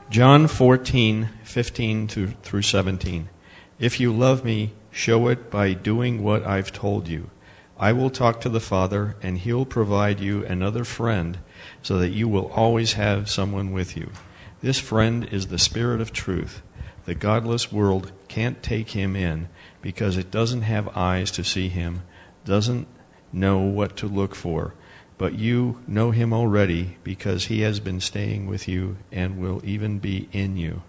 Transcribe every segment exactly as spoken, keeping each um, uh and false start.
John fourteen, fifteen to, through seventeen. If you love me, show it by doing what I've told you. I will talk to the Father, and He'll provide you another friend so that you will always have someone with you. This friend is the Spirit of truth. The godless world can't take Him in because it doesn't have eyes to see Him, doesn't know what to look for. But you know Him already because He has been staying with you and will even be in you.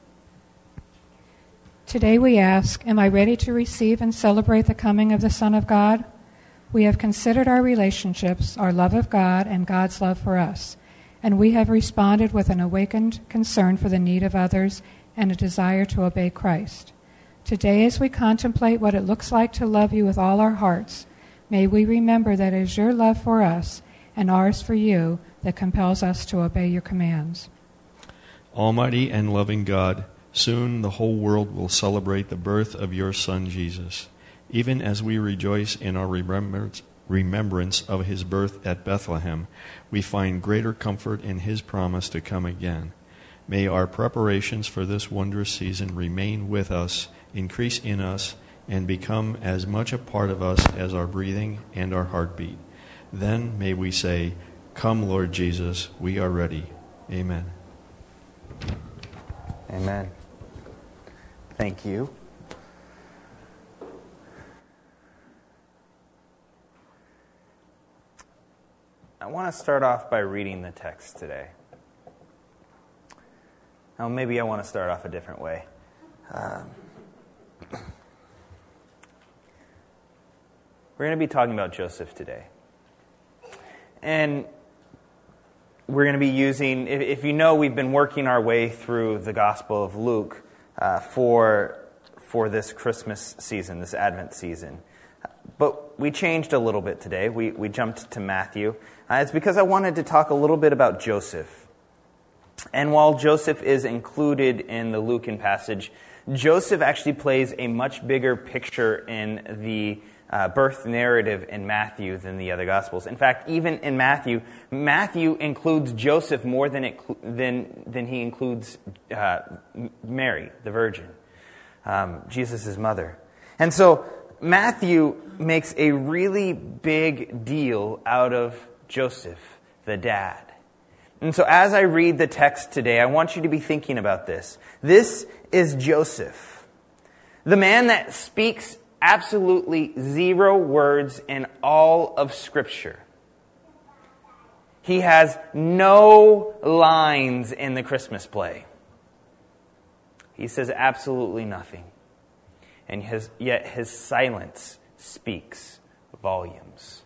Today we ask, am I ready to receive and celebrate the coming of the Son of God? We have considered our relationships, our love of God, and God's love for us, and we have responded with an awakened concern for the need of others and a desire to obey Christ. Today, as we contemplate what it looks like to love you with all our hearts, may we remember that it is your love for us and ours for you that compels us to obey your commands. Almighty and loving God, soon the whole world will celebrate the birth of your Son, Jesus. Even as we rejoice in our remembrance, remembrance of His birth at Bethlehem, we find greater comfort in His promise to come again. May our preparations for this wondrous season remain with us, increase in us, and become as much a part of us as our breathing and our heartbeat. Then may we say, "Come, Lord Jesus, we are ready." Amen. Amen. Thank you. I want to start off by reading the text today. Now, maybe I want to start off a different way. Um, we're going to be talking about Joseph today. And we're going to be using, if, if you know, we've been working our way through the Gospel of Luke uh, for, for this Christmas season, this Advent season. But we changed a little bit today. We, we jumped to Matthew. Uh, it's because I wanted to talk a little bit about Joseph. And while Joseph is included in the Lucan passage, Joseph actually plays a much bigger picture in the uh, birth narrative in Matthew than the other Gospels. In fact, even in Matthew, Matthew includes Joseph more than it, than than he includes uh, Mary, the Virgin, um, Jesus' mother. And so Matthew makes a really big deal out of Joseph, the dad. And so as I read the text today, I want you to be thinking about this. This is Joseph, the man that speaks absolutely zero words in all of Scripture. He has no lines in the Christmas play. He says absolutely nothing. And his, yet his silence speaks volumes.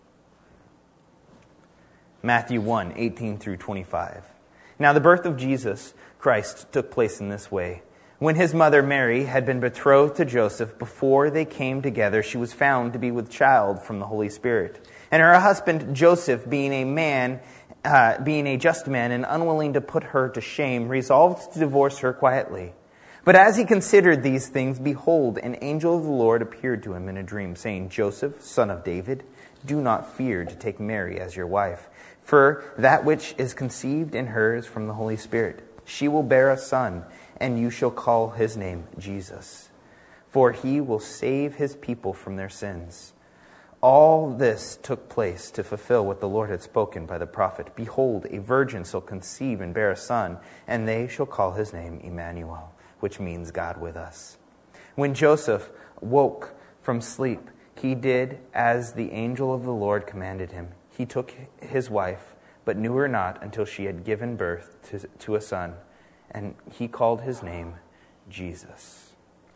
Matthew one, eighteen through twenty-five. Now the birth of Jesus Christ took place in this way. When his mother Mary had been betrothed to Joseph, before they came together, she was found to be with child from the Holy Spirit. And her husband Joseph, being a man, uh, being a just man and unwilling to put her to shame, resolved to divorce her quietly. But as he considered these things, behold, an angel of the Lord appeared to him in a dream, saying, Joseph, son of David, do not fear to take Mary as your wife, for that which is conceived in her is from the Holy Spirit. She will bear a son, and you shall call his name Jesus, for he will save his people from their sins. All this took place to fulfill what the Lord had spoken by the prophet. Behold, a virgin shall conceive and bear a son, and they shall call his name Emmanuel, which means God with us. When Joseph woke from sleep, he did as the angel of the Lord commanded him. He took his wife, but knew her not until she had given birth to, to a son, and he called his name Jesus.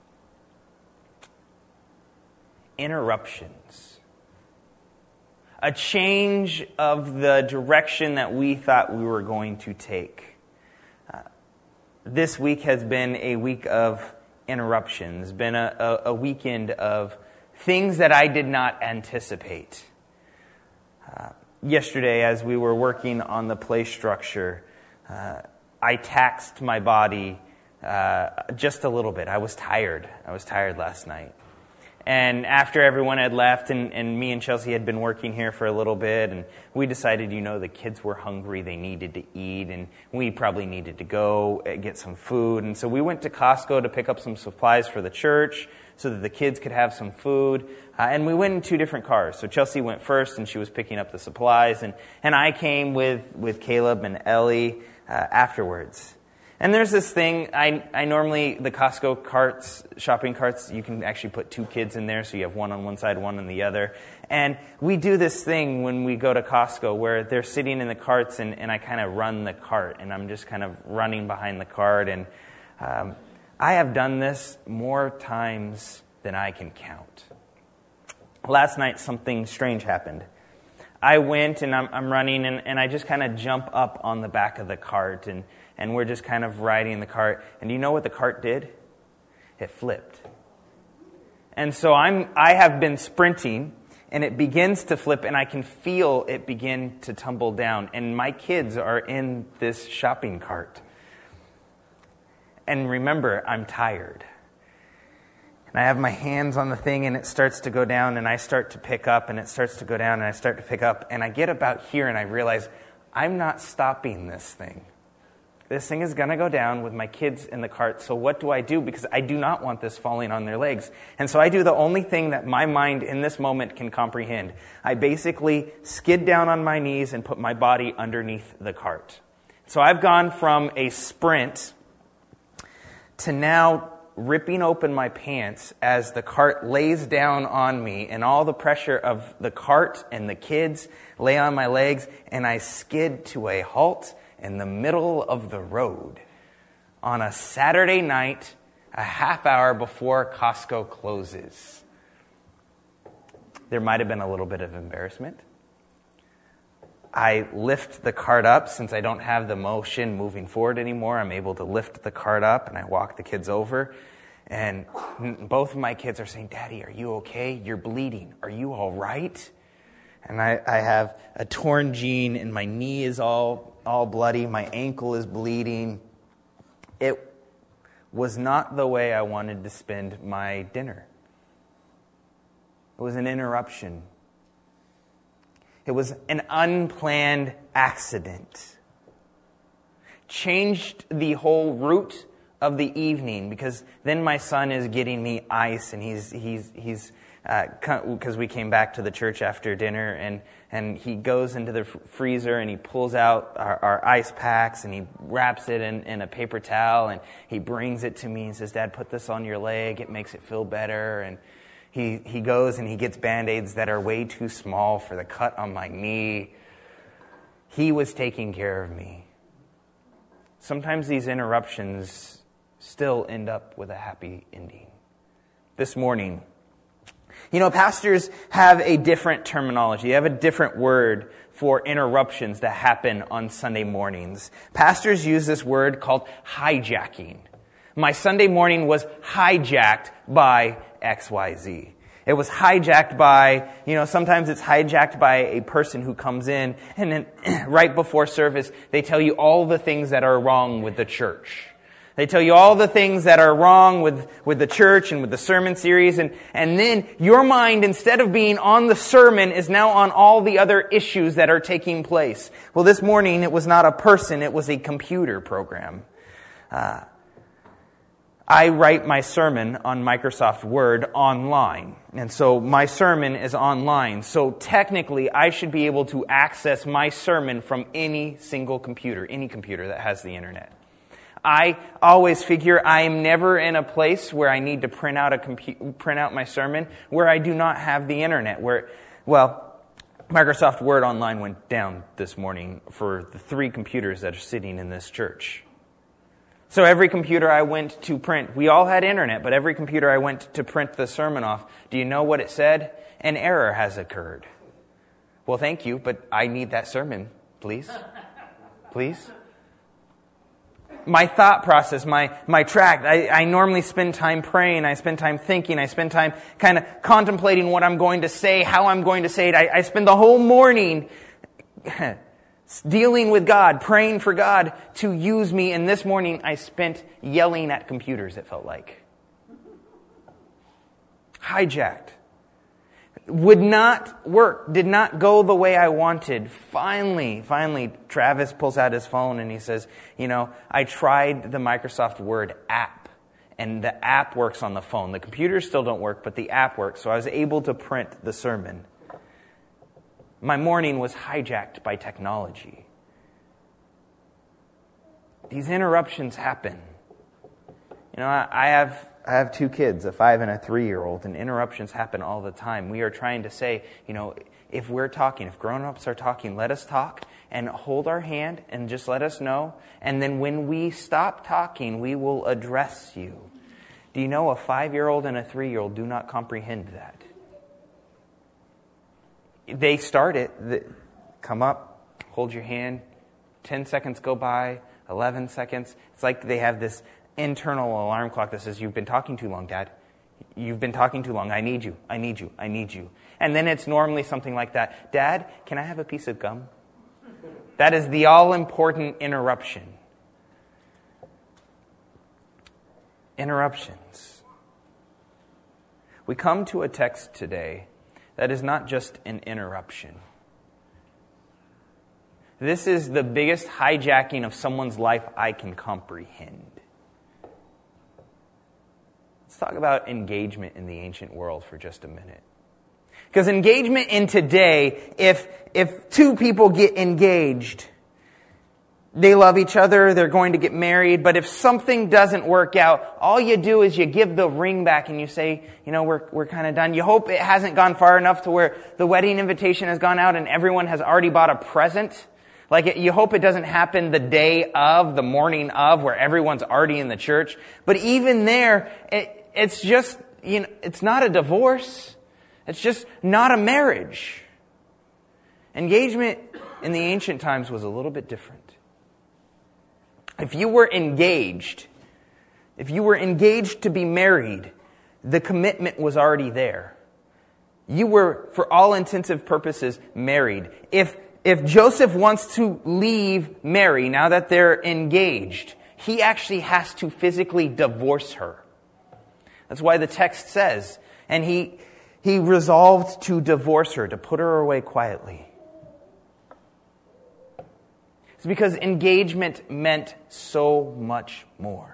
Interruptions. A change of the direction that we thought we were going to take. Uh, this week has been a week of interruptions, been a, a, a weekend of things that I did not anticipate. Uh, yesterday, as we were working on the play structure, uh, I taxed my body uh, just a little bit. I was tired. I was tired last night. And after everyone had left, and, and me and Chelsea had been working here for a little bit, and we decided, you know, the kids were hungry, they needed to eat, and we probably needed to go get some food. And so we went to Costco to pick up some supplies for the church so that the kids could have some food. Uh, and we went in two different cars. So Chelsea went first, and she was picking up the supplies, and, and I came with, with Caleb and Ellie uh, afterwards. And there's this thing, I I normally, the Costco carts, shopping carts, you can actually put two kids in there, so you have one on one side, one on the other. And we do this thing when we go to Costco where they're sitting in the carts, and, and I kind of run the cart, and I'm just kind of running behind the cart. And um, I have done this more times than I can count. Last night, something strange happened. I went, and I'm, I'm running, and, and I just kind of jump up on the back of the cart, and And we're just kind of riding the cart. And do you know what the cart did? It flipped. And so I'm, I have been sprinting, and it begins to flip, and I can feel it begin to tumble down. And my kids are in this shopping cart. And remember, I'm tired. And I have my hands on the thing, and it starts to go down, and I start to pick up, and it starts to go down, and I start to pick up. And I get about here, and I realize I'm not stopping this thing. This thing is going to go down with my kids in the cart, so what do I do? Because I do not want this falling on their legs. And so I do the only thing that my mind in this moment can comprehend. I basically skid down on my knees and put my body underneath the cart. So I've gone from a sprint to now ripping open my pants as the cart lays down on me, and all the pressure of the cart and the kids lay on my legs, and I skid to a halt in the middle of the road on a Saturday night, a half hour before Costco closes. There might have been a little bit of embarrassment. I lift the cart up. Since I don't have the motion moving forward anymore, I'm able to lift the cart up, and I walk the kids over. And both of my kids are saying, "Daddy, are you okay? You're bleeding. Are you all right?" And I, I have a torn jean, and my knee is all, all bloody. My ankle is bleeding. It was not the way I wanted to spend my dinner. It was an interruption. It was an unplanned accident. Changed the whole route of the evening, because then my son is getting me ice, and he's he's he's because uh, we came back to the church after dinner, and and he goes into the f- freezer and he pulls out our, our ice packs, and he wraps it in, in a paper towel, and he brings it to me and says, "Dad, put this on your leg. It makes it feel better." And he he goes and he gets Band-Aids that are way too small for the cut on my knee. He was taking care of me. Sometimes these interruptions still end up with a happy ending. This morning, you know, pastors have a different terminology. They have a different word for interruptions that happen on Sunday mornings. Pastors use this word called hijacking. My Sunday morning was hijacked by X Y Z. It was hijacked by, you know, sometimes it's hijacked by a person who comes in, and then right before service, they tell you all the things that are wrong with the church. They tell you all the things that are wrong with, with the church and with the sermon series. And, and then your mind, instead of being on the sermon, is now on all the other issues that are taking place. Well, this morning, it was not a person, it was a computer program. Uh, I write my sermon on Microsoft Word online. And so my sermon is online. So technically, I should be able to access my sermon from any single computer, any computer that has the internet. I always figure I am never in a place where I need to print out a compu- print out my sermon where I do not have the internet. Where, well, Microsoft Word Online went down this morning for the three computers that are sitting in this church. So every computer I went to print, we all had internet, but every computer I went to print the sermon off, do you know what it said? An error has occurred. Well, thank you, but I need that sermon, please. Please. My thought process, my, my track, I, I normally spend time praying, I spend time thinking, I spend time kind of contemplating what I'm going to say, how I'm going to say it. I, I spend the whole morning dealing with God, praying for God to use me, and this morning I spent yelling at computers, it felt like. Hijacked. Would not work. Did not go the way I wanted. Finally, finally, Travis pulls out his phone and he says, you know, I tried the Microsoft Word app, and the app works on the phone. The computers still don't work, but the app works, so I was able to print the sermon. My morning was hijacked by technology. These interruptions happen. You know, I, I have I have two kids, a five and a three-year-old, and interruptions happen all the time. We are trying to say, you know, if we're talking, if grown-ups are talking, let us talk and hold our hand and just let us know. And then when we stop talking, we will address you. Do you know a five-year-old and a three-year-old do not comprehend that? They start it, the, come up, hold your hand, ten seconds go by, eleven seconds. It's like they have this internal alarm clock that says, you've been talking too long, Dad. You've been talking too long. I need you. I need you. I need you. And then it's normally something like that. Dad, can I have a piece of gum? That is the all-important interruption. Interruptions. We come to a text today that is not just an interruption. This is the biggest hijacking of someone's life I can comprehend. Let's talk about engagement in the ancient world for just a minute. Because engagement in today, if if two people get engaged, they love each other, they're going to get married, but if something doesn't work out, all you do is you give the ring back and you say, you know, we're we're kind of done. You hope it hasn't gone far enough to where the wedding invitation has gone out and everyone has already bought a present. Like, it, you hope it doesn't happen the day of, the morning of, where everyone's already in the church. But even there, it, it's just, you know, it's not a divorce. It's just not a marriage. Engagement in the ancient times was a little bit different. If you were engaged, if you were engaged to be married, the commitment was already there. You were, for all intensive purposes, married. If If Joseph wants to leave Mary, now that they're engaged, he actually has to physically divorce her. That's why the text says, and he he resolved to divorce her, to put her away quietly. It's because engagement meant so much more.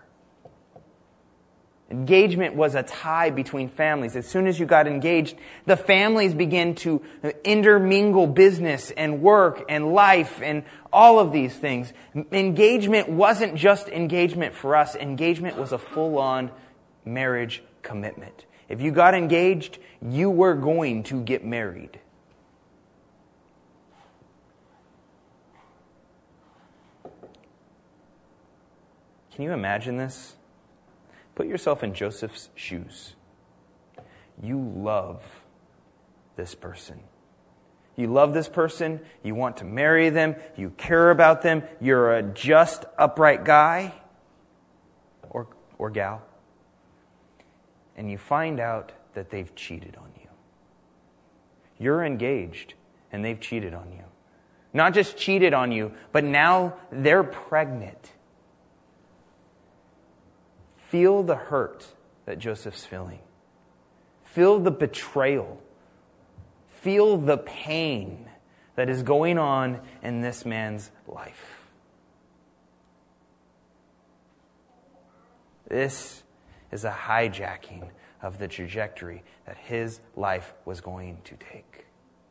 Engagement was a tie between families. As soon as you got engaged, the families began to intermingle business and work and life and all of these things. Engagement wasn't just engagement for us. Engagement was a full-on marriage commitment. If you got engaged, you were going to get married. Can you imagine this? Put yourself in Joseph's shoes. You love this person. You love this person. You want to marry them. You care about them. You're a just, upright guy or, or gal. And you find out that they've cheated on you. You're engaged and they've cheated on you. Not just cheated on you, but now they're pregnant. Feel the hurt that Joseph's feeling. Feel the betrayal. Feel the pain that is going on in this man's life. This is a hijacking of the trajectory that his life was going to take.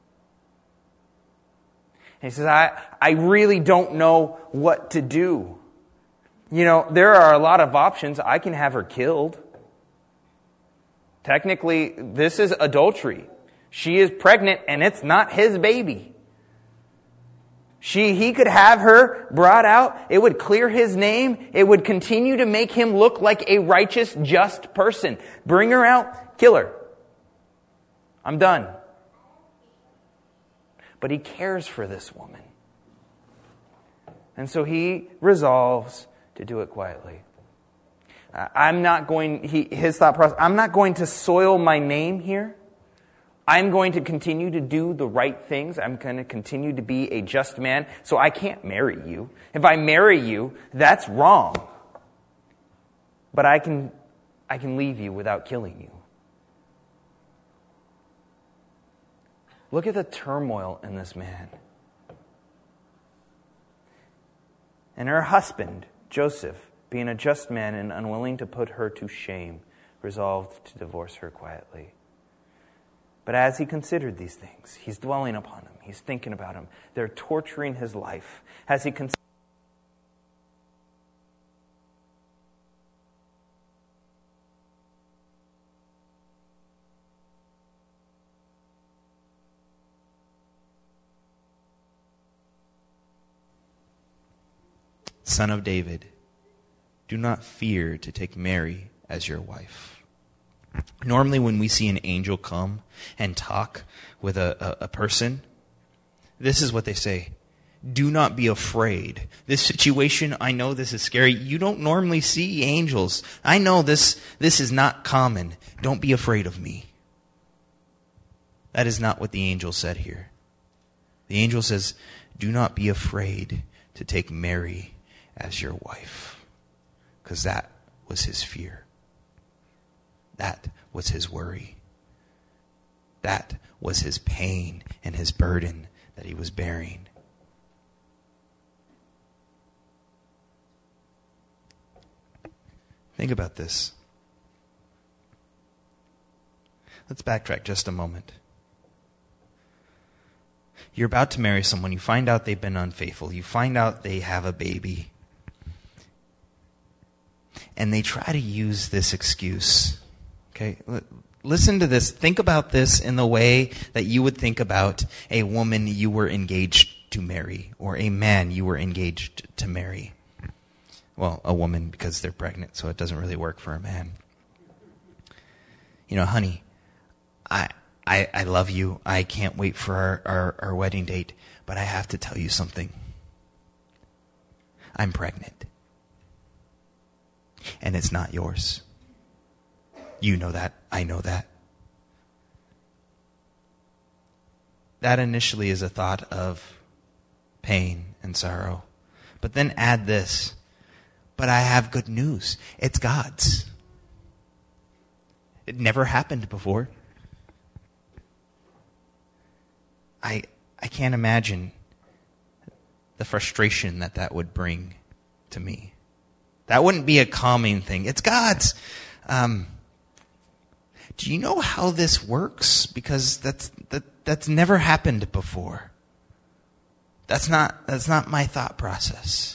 And he says, I, I really don't know what to do. You know, there are a lot of options. I can have her killed. Technically, this is adultery. She is pregnant and it's not his baby. She, he could have her brought out. It would clear his name. It would continue to make him look like a righteous, just person. Bring her out, kill her. I'm done. But he cares for this woman. And so he resolves to do it quietly. I'm not going, he, his thought process, I'm not going to soil my name here. I'm going to continue to do the right things. I'm going to continue to be a just man. So I can't marry you. If I marry you, that's wrong. But I can, I can leave you without killing you. Look at the turmoil in this man. And her husband, Joseph, being a just man and unwilling to put her to shame, resolved to divorce her quietly. But as he considered these things, he's dwelling upon them. He's thinking about them. They're torturing his life. As he considers Son of David, do not fear to take Mary as your wife. Normally when we see an angel come and talk with a, a, a person, this is what they say. Do not be afraid. This situation, I know this is scary. You don't normally see angels. I know this, this is not common. Don't be afraid of me. That is not what the angel said here. The angel says, do not be afraid to take Mary as your wife, because that was his fear. That was his worry. That was his pain and his burden that he was bearing. Think about this. Let's backtrack just a moment. You're about to marry someone. You find out they've been unfaithful. You find out they have a baby. And they try to use this excuse. Okay? Listen to this. Think about this in the way that you would think about a woman you were engaged to marry, or a man you were engaged to marry. Well, a woman, because they're pregnant, so it doesn't really work for a man. You know, honey, I I, I love you. I can't wait for our, our, our wedding date, but I have to tell you something. I'm pregnant. And it's not yours. You know that. I know that. That initially is a thought of pain and sorrow. But then add this. But I have good news. It's God's. It never happened before. I I can't imagine the frustration that that would bring to me. That wouldn't be a calming thing. It's God's. Um, do you know how this works? Because that's that that's never happened before. That's not that's not my thought process.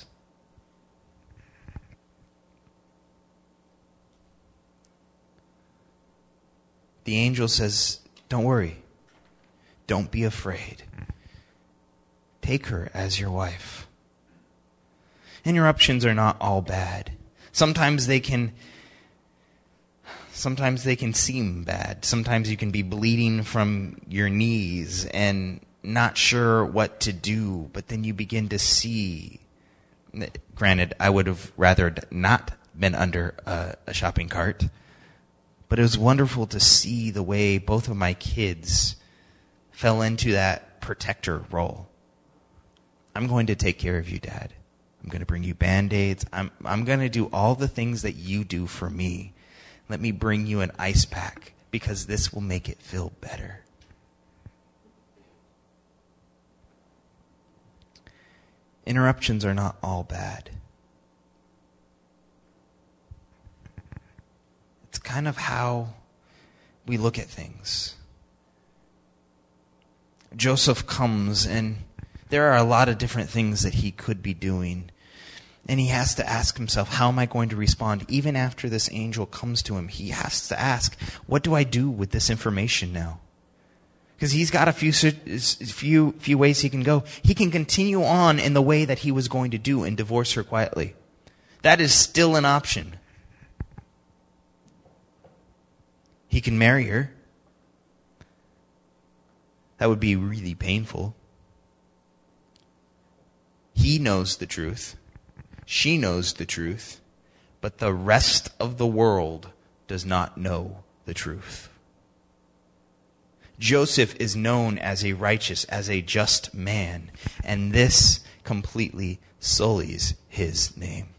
The angel says, "Don't worry. Don't be afraid. Take her as your wife." Interruptions are not all bad. Sometimes they can sometimes they can seem bad. Sometimes you can be bleeding from your knees and not sure what to do, but then you begin to see. Granted, I would have rather not been under a, a shopping cart, but it was wonderful to see the way both of my kids fell into that protector role. I'm going to take care of you, Dad. I'm going to bring you Band-Aids. I'm, I'm going to do all the things that you do for me. Let me bring you an ice pack because this will make it feel better. Interruptions are not all bad. It's kind of how we look at things. Joseph comes, and there are a lot of different things that he could be doing. And he has to ask himself, how am I going to respond? Even after this angel comes to him, he has to ask, what do I do with this information now? Because he's got a few, few, few ways he can go. He can continue on in the way that he was going to do and divorce her quietly. That is still an option. He can marry her. That would be really painful. He knows the truth. She knows the truth. But the rest of the world does not know the truth. Joseph is known as a righteous, as a just man. And this completely sullies his name.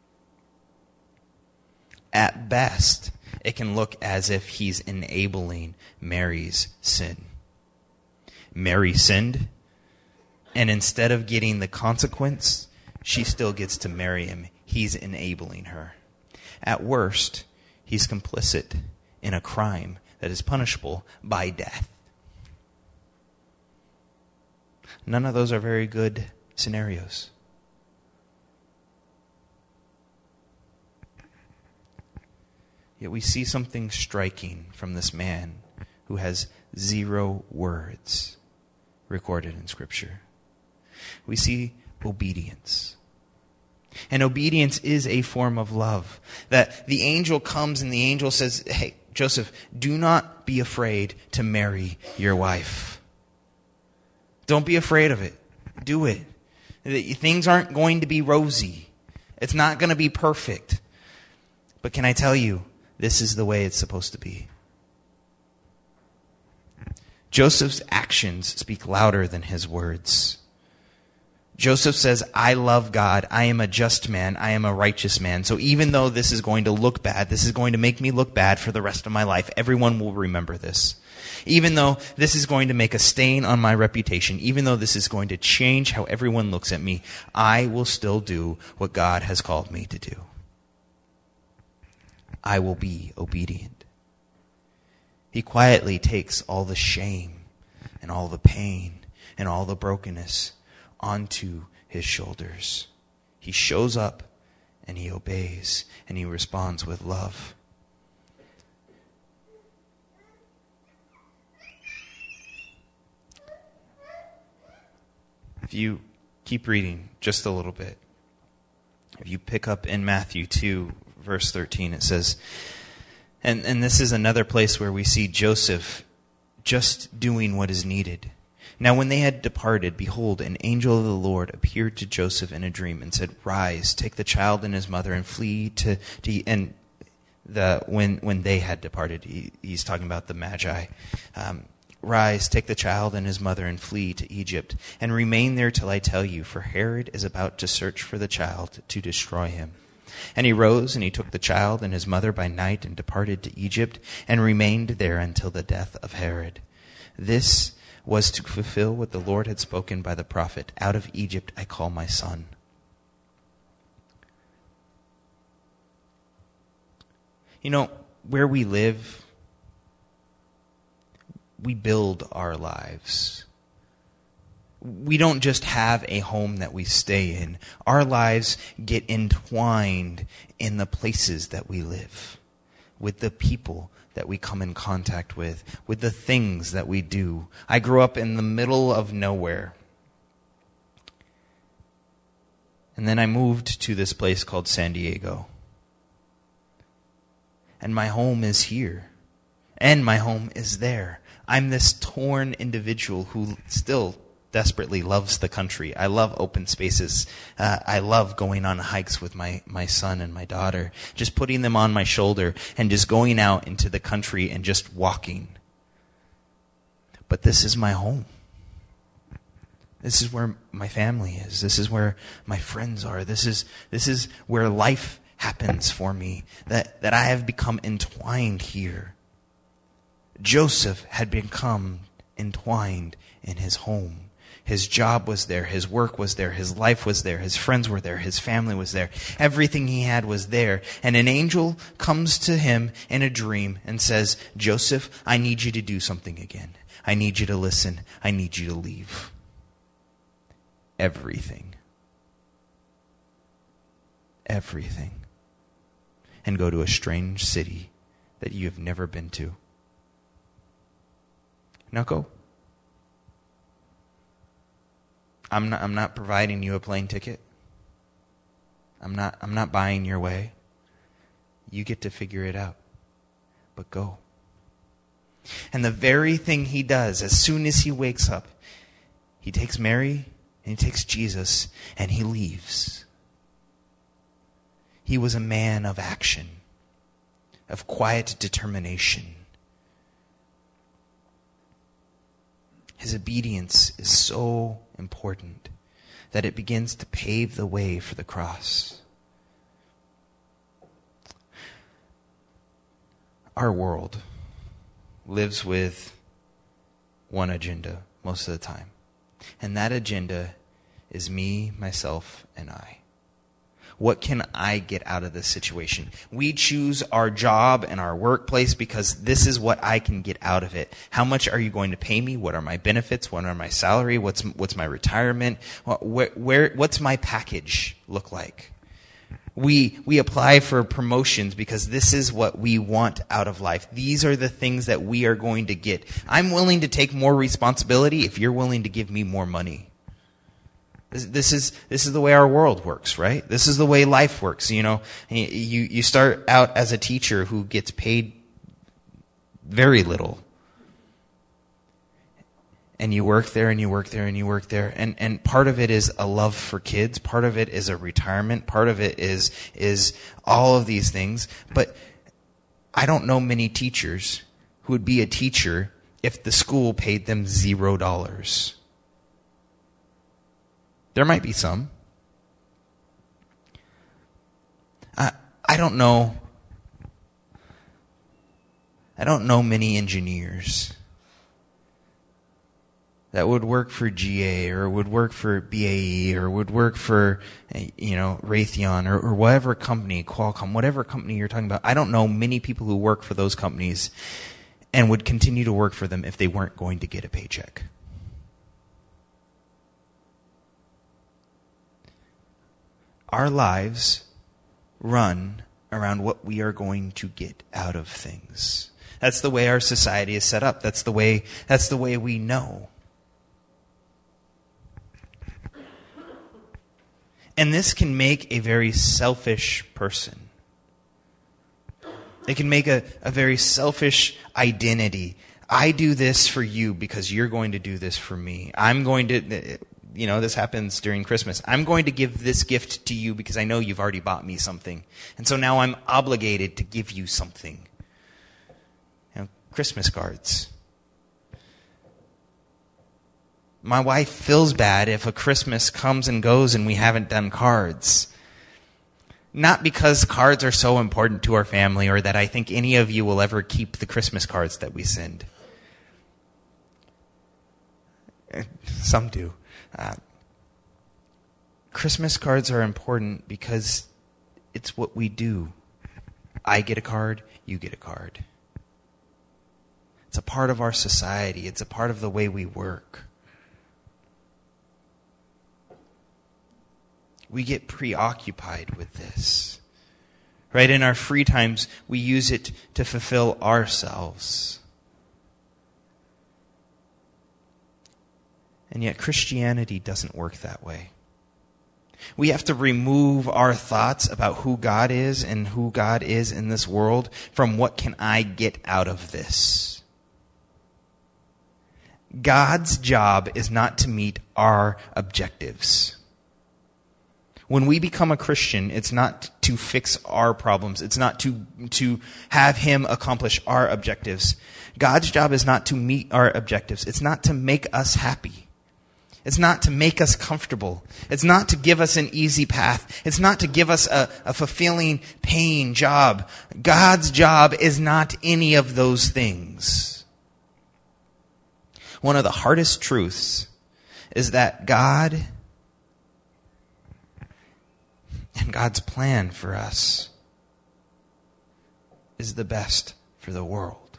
At best, it can look as if he's enabling Mary's sin. Mary sinned, and instead of getting the consequence, she still gets to marry him. He's enabling her. At worst, he's complicit in a crime that is punishable by death. None of those are very good scenarios. Yet we see something striking from this man who has zero words recorded in Scripture. We see obedience. And obedience is a form of love. That the angel comes and the angel says, hey, Joseph, do not be afraid to marry your wife. Don't be afraid of it. Do it. Things aren't going to be rosy. It's not going to be perfect. But can I tell you, this is the way it's supposed to be. Joseph's actions speak louder than his words. Joseph says, I love God. I am a just man. I am a righteous man. So even though this is going to look bad, this is going to make me look bad for the rest of my life, everyone will remember this. Even though this is going to make a stain on my reputation, even though this is going to change how everyone looks at me, I will still do what God has called me to do. I will be obedient. He quietly takes all the shame and all the pain and all the brokenness onto his shoulders. He shows up and he obeys and he responds with love. If you keep reading just a little bit, if you pick up in Matthew two, verse thirteen, it says, and, and this is another place where we see Joseph just doing what is needed. Now when they had departed, behold, an angel of the Lord appeared to Joseph in a dream and said, rise, take the child and his mother and flee to, to and the when when they had departed, he, he's talking about the Magi. Um, rise, take the child and his mother and flee to Egypt and remain there till I tell you, for Herod is about to search for the child to destroy him. And he rose and he took the child and his mother by night and departed to Egypt and remained there until the death of Herod. This was to fulfill what the Lord had spoken by the prophet, out of Egypt I call my son. You know, where we live, we build our lives. We don't just have a home that we stay in. Our lives get entwined in the places that we live, with the people that we come in contact with, with the things that we do. I grew up in the middle of nowhere. And then I moved to this place called San Diego. And my home is here. And my home is there. I'm this torn individual who still desperately loves the country. I love open spaces. Uh, I love going on hikes with my, my son and my daughter. Just putting them on my shoulder and just going out into the country and just walking. But this is my home. This is where my family is. This is where my friends are. This is this is where life happens for me. That, that I have become entwined here. Joseph had become entwined in his home. His job was there. His work was there. His life was there. His friends were there. His family was there. Everything he had was there. And an angel comes to him in a dream and says, Joseph, I need you to do something again. I need you to listen. I need you to leave everything. Everything. And go to a strange city that you have never been to. Now go. I'm not, I'm not providing you a plane ticket. I'm not, I'm not buying your way. You get to figure it out. But go. And the very thing he does, as soon as he wakes up, he takes Mary and he takes Jesus and he leaves. He was a man of action, of quiet determination. His obedience is so important that it begins to pave the way for the cross. Our world lives with one agenda most of the time. And that agenda is me, myself, and I. What can I get out of this situation? We choose our job and our workplace because this is what I can get out of it. How much are you going to pay me? What are my benefits? What are my salary? What's what's my retirement? Where, where what's my package look like? We we apply for promotions because this is what we want out of life. These are the things that we are going to get. I'm willing to take more responsibility if you're willing to give me more money. This, this is this is the way our world works, right? This is the way life works. You know, you you start out as a teacher who gets paid very little. And you work there and you work there and you work there. And, and part of it is a love for kids. Part of it is a retirement. Part of it is, is all of these things. But I don't know many teachers who would be a teacher if the school paid them zero dollars. There might be some. I, I don't know. I don't know many engineers that would work for G A or would work for B A E or would work for, you know, Raytheon or, or whatever company, Qualcomm, whatever company you're talking about. I don't know many people who work for those companies and would continue to work for them if they weren't going to get a paycheck. Our lives run around what we are going to get out of things. That's the way our society is set up. That's the way, that's the way we know. And this can make a very selfish person. It can make a, a very selfish identity. I do this for you because you're going to do this for me. I'm going to, you know, this happens during Christmas. I'm going to give this gift to you because I know you've already bought me something. And so now I'm obligated to give you something. You know, Christmas cards. My wife feels bad if a Christmas comes and goes and we haven't done cards. Not because cards are so important to our family or that I think any of you will ever keep the Christmas cards that we send. Some do. Uh, Christmas cards are important because it's what we do. I get a card, you get a card. It's a part of our society. It's a part of the way we work. We get preoccupied with this. Right? In our free times, we use it to fulfill ourselves. And yet Christianity doesn't work that way. We have to remove our thoughts about who God is and who God is in this world from what can I get out of this. God's job is not to meet our objectives. When we become a Christian, it's not to fix our problems. It's not to, to have Him accomplish our objectives. God's job is not to meet our objectives. It's not to make us happy. It's not to make us comfortable. It's not to give us an easy path. It's not to give us a, a fulfilling, paying job. God's job is not any of those things. One of the hardest truths is that God and God's plan for us is the best for the world.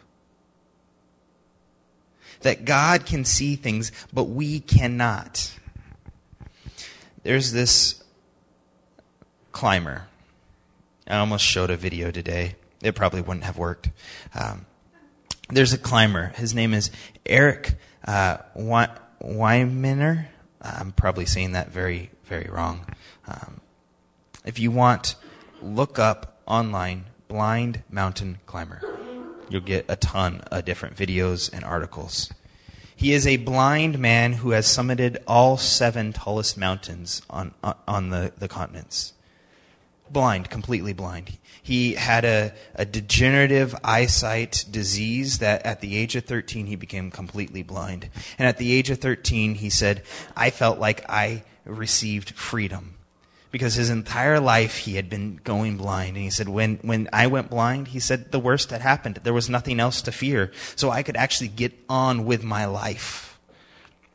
That God can see things, but we cannot. There's this climber. I almost showed a video today. It probably wouldn't have worked. Um, there's a climber. His name is Eric uh, Weiminer. I'm probably saying that very, very wrong. Um, If you want, look up online, Blind Mountain Climber. You'll get a ton of different videos and articles. He is a blind man who has summited all seven tallest mountains on on the, the continents. Blind, completely blind. He had a, a degenerative eyesight disease that at the age of thirteen he became completely blind. And at the age of thirteen he said, I felt like I received freedom. Because his entire life he had been going blind. And he said, when, when I went blind, he said, the worst had happened. There was nothing else to fear. So I could actually get on with my life.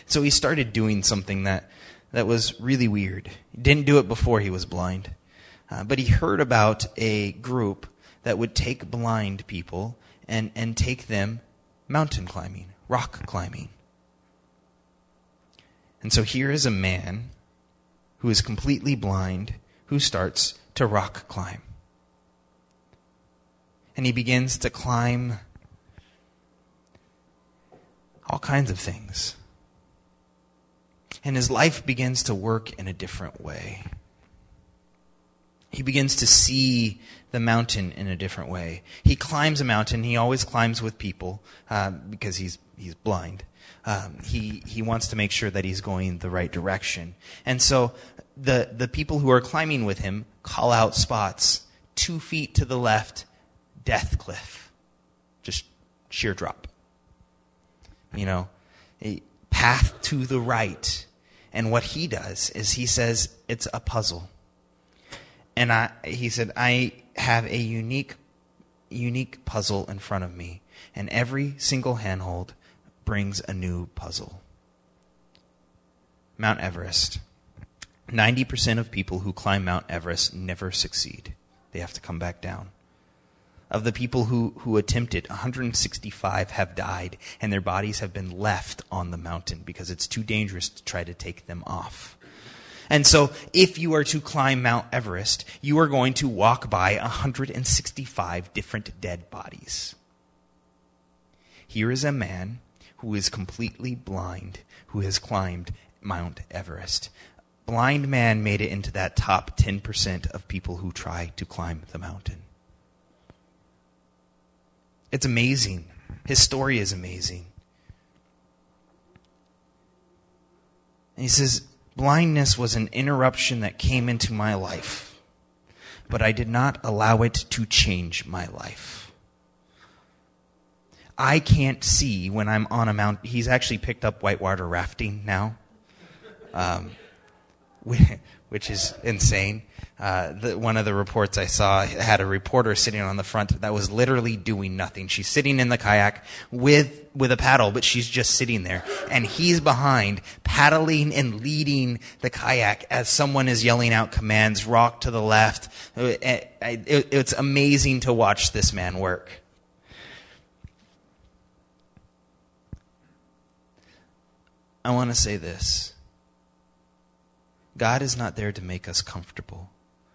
So he started doing something that, that was really weird. He didn't do it before he was blind. Uh, but he heard about a group that would take blind people and, and take them mountain climbing, rock climbing. And so here is a man who is completely blind who starts to rock climb. And he begins to climb all kinds of things. And his life begins to work in a different way. He begins to see the mountain in a different way. He climbs a mountain. He always climbs with people uh, because he's he's blind. Um, he he wants to make sure that he's going the right direction. And so the the people who are climbing with him call out spots. Two feet to the left, death cliff. Just sheer drop. You know, a path to the right. And what he does is he says it's a puzzle. And I, he said, I have a unique, unique puzzle in front of me. And every single handhold brings a new puzzle. Mount Everest. ninety percent of people who climb Mount Everest never succeed. They have to come back down. Of the people who, who attempted, one hundred sixty-five have died, and their bodies have been left on the mountain because it's too dangerous to try to take them off. And so, if you are to climb Mount Everest, you are going to walk by one hundred sixty-five different dead bodies. Here is a man who is completely blind, who has climbed Mount Everest. Blind man made it into that top ten percent of people who try to climb the mountain. It's amazing. His story is amazing. And he says, blindness was an interruption that came into my life, but I did not allow it to change my life. I can't see when I'm on a mountain. He's actually picked up whitewater rafting now, um, which is insane. Uh, the, one of the reports I saw had a reporter sitting on the front that was literally doing nothing. She's sitting in the kayak with with a paddle, but she's just sitting there. And he's behind, paddling and leading the kayak as someone is yelling out commands, rock to the left. It, it, it's amazing to watch this man work. I want to say this. God is not there to make us comfortable.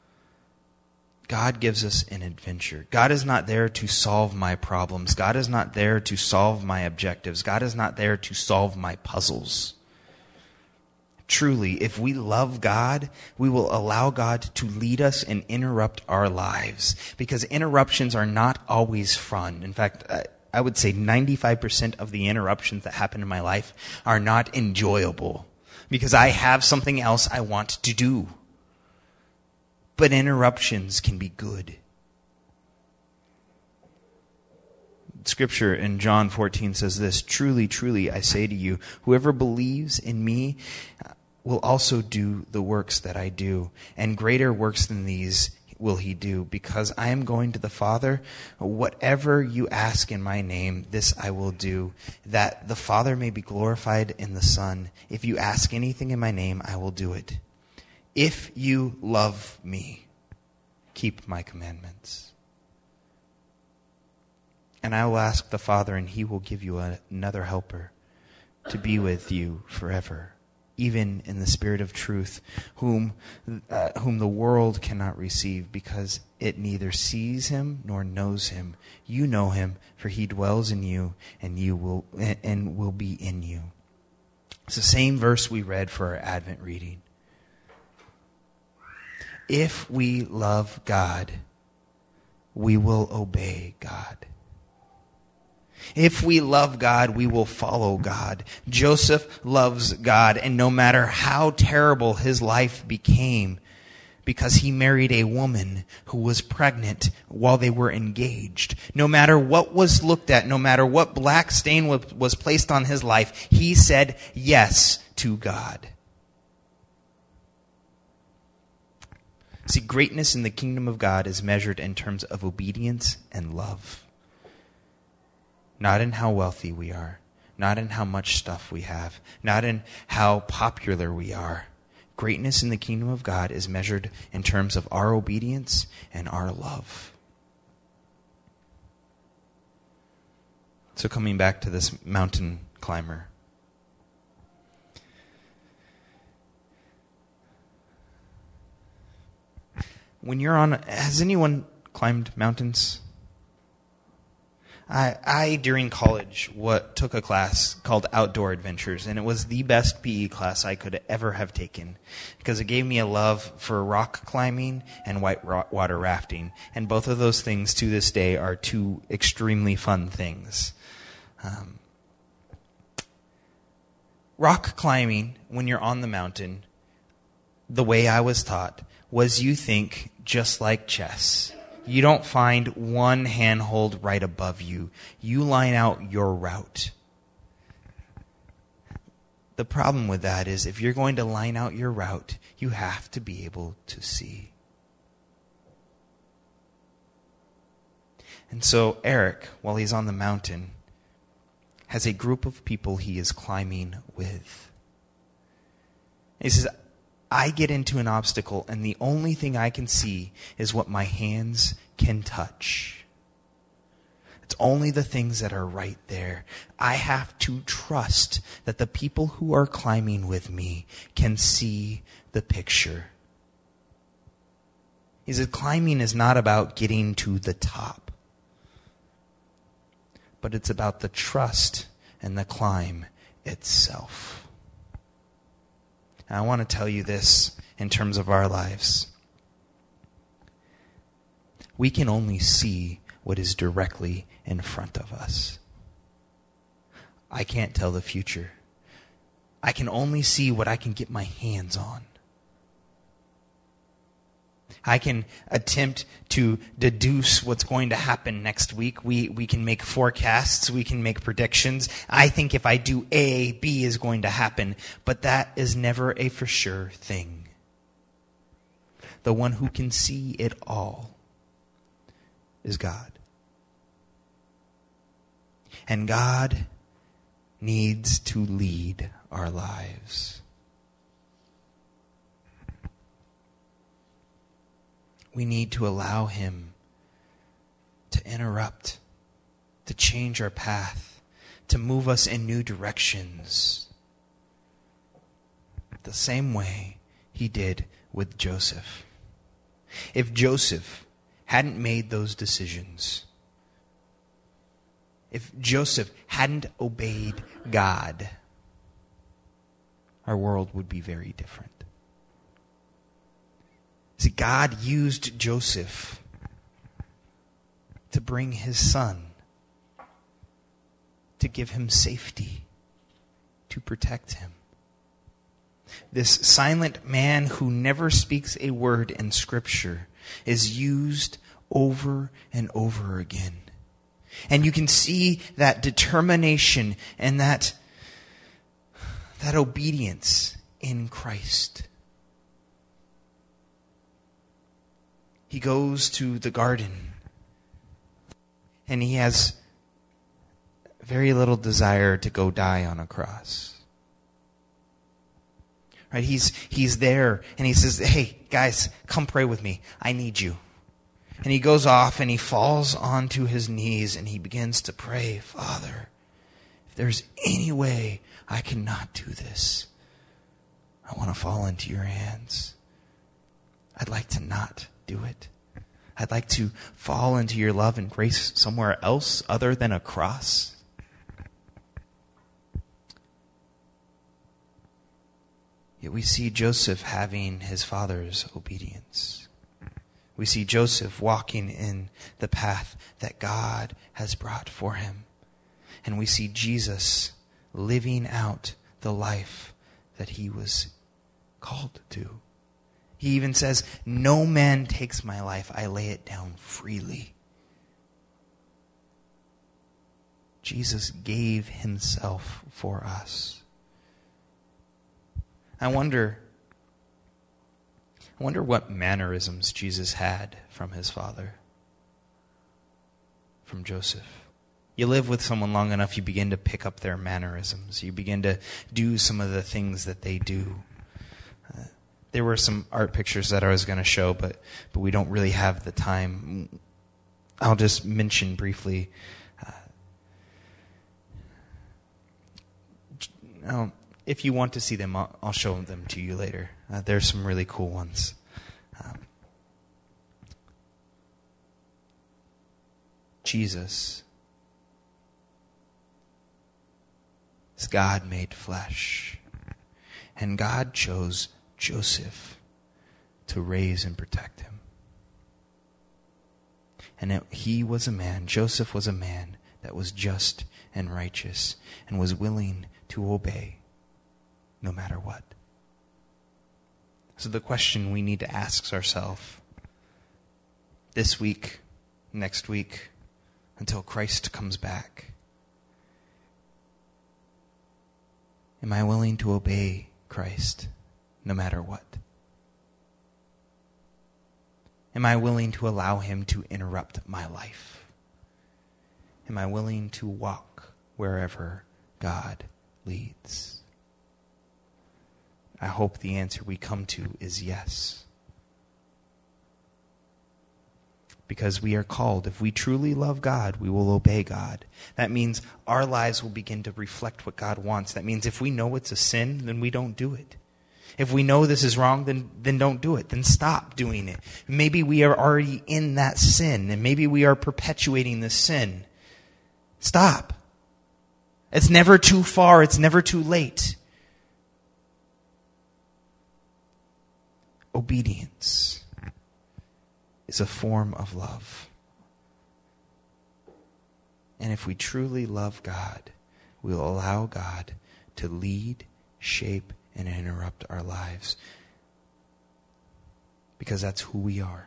God gives us an adventure. God is not there to solve my problems. God is not there to solve my objectives. God is not there to solve my puzzles. Truly, if we love God, we will allow God to lead us and interrupt our lives. Because interruptions are not always fun. In fact, I would say ninety-five percent of the interruptions that happen in my life are not enjoyable. Because I have something else I want to do. But interruptions can be good. Scripture in John fourteen says this, truly, truly, I say to you, whoever believes in me will also do the works that I do, and greater works than these will he do, because I am going to the Father. Whatever you ask in my name, this I will do, that the Father may be glorified in the Son. If you ask anything in my name, I will do it. If you love me, keep my commandments. And I will ask the Father, and he will give you a, another helper to be with you forever, even in the Spirit of truth, whom uh, whom the world cannot receive, because it neither sees him nor knows him. You know him, for he dwells in you, and you will and will be in you. It's the same verse we read for our Advent reading. If we love God, we will obey God. If we love God, we will follow God. Joseph loves God, and no matter how terrible his life became, because he married a woman who was pregnant while they were engaged, no matter what was looked at, no matter what black stain was placed on his life, he said yes to God. See, greatness in the kingdom of God is measured in terms of obedience and love. Not in how wealthy we are, not in how much stuff we have, not in how popular we are. Greatness in the kingdom of God is measured in terms of our obedience and our love. So coming back to this mountain climber. When you're on, has anyone climbed mountains? I, I during college, what took a class called Outdoor Adventures, and it was the best P E class I could ever have taken because it gave me a love for rock climbing and white water rafting, and both of those things to this day are two extremely fun things. Um, rock climbing, when you're on the mountain, the way I was taught was you think just like chess. You don't find one handhold right above you. You line out your route. The problem with that is if you're going to line out your route, you have to be able to see. And so Eric, while he's on the mountain, has a group of people he is climbing with. He says, I get into an obstacle, and the only thing I can see is what my hands can touch. It's only the things that are right there. I have to trust that the people who are climbing with me can see the picture. He said, climbing is not about getting to the top, but it's about the trust and the climb itself. And I want to tell you this in terms of our lives. We can only see what is directly in front of us. I can't tell the future. I can only see what I can get my hands on. I can attempt to deduce what's going to happen next week. We we can make forecasts. We can make predictions. I think if I do A, B is going to happen. But that is never a for sure thing. The one who can see it all is God. And God needs to lead our lives. We need to allow Him to interrupt, to change our path, to move us in new directions. The same way He did with Joseph. If Joseph hadn't made those decisions, if Joseph hadn't obeyed God, our world would be very different. See, God used Joseph to bring his son, to give him safety, to protect him. This silent man who never speaks a word in Scripture is used over and over again. And you can see that determination and that, that obedience in Christ. He goes to the garden and he has very little desire to go die on a cross. Right? He's he's there and he says, "Hey, guys, come pray with me. I need you." And he goes off and he falls onto his knees and he begins to pray, "Father, if there's any way I cannot do this, I want to fall into your hands. I'd like to not do it. I'd like to fall into your love and grace somewhere else other than a cross." Yet we see Joseph having his father's obedience. We see Joseph walking in the path that God has brought for him. And we see Jesus living out the life that he was called to. He even says, "No man takes my life, I lay it down freely." Jesus gave himself for us. I wonder, I wonder what mannerisms Jesus had from his father, from Joseph. You live with someone long enough, you begin to pick up their mannerisms. You begin to do some of the things that they do. Uh, there were some art pictures that I was going to show, but but we don't really have the time. I'll just mention briefly. Uh, um, if you want to see them, I'll, I'll show them to you later. Uh, there's some really cool ones. Um, Jesus is God made flesh. And God chose Joseph to raise and protect him. And it, he was a man, Joseph was a man that was just and righteous and was willing to obey no matter what. So the question we need to ask ourselves this week, next week, until Christ comes back, am I willing to obey Christ no matter what? Am I willing to allow him to interrupt my life? Am I willing to walk wherever God leads? I hope the answer we come to is yes. Because we are called, if we truly love God, we will obey God. That means our lives will begin to reflect what God wants. That means if we know it's a sin, then we don't do it. If we know this is wrong, then, then don't do it. Then stop doing it. Maybe we are already in that sin, and maybe we are perpetuating this sin. Stop. It's never too far. It's never too late. Obedience is a form of love. And if we truly love God, we'll allow God to lead, shape, and interrupt our lives. Because that's who we are.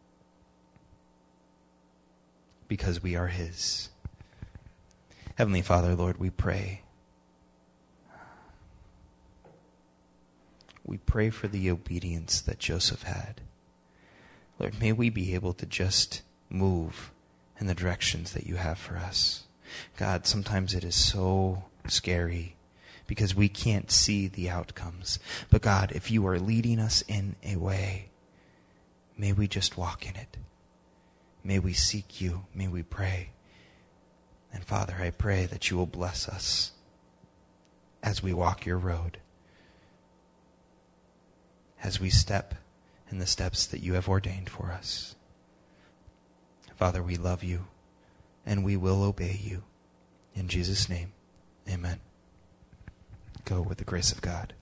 Because we are his. Heavenly Father, Lord, we pray. We pray for the obedience that Joseph had. Lord, may we be able to just move in the directions that you have for us. God, sometimes it is so scary because we can't see the outcomes. But God, if you are leading us in a way, may we just walk in it. May we seek you. May we pray. And Father, I pray that you will bless us as we walk your road, as we step in the steps that you have ordained for us. Father, we love you, and we will obey you. In Jesus' name, amen. Go with the grace of God.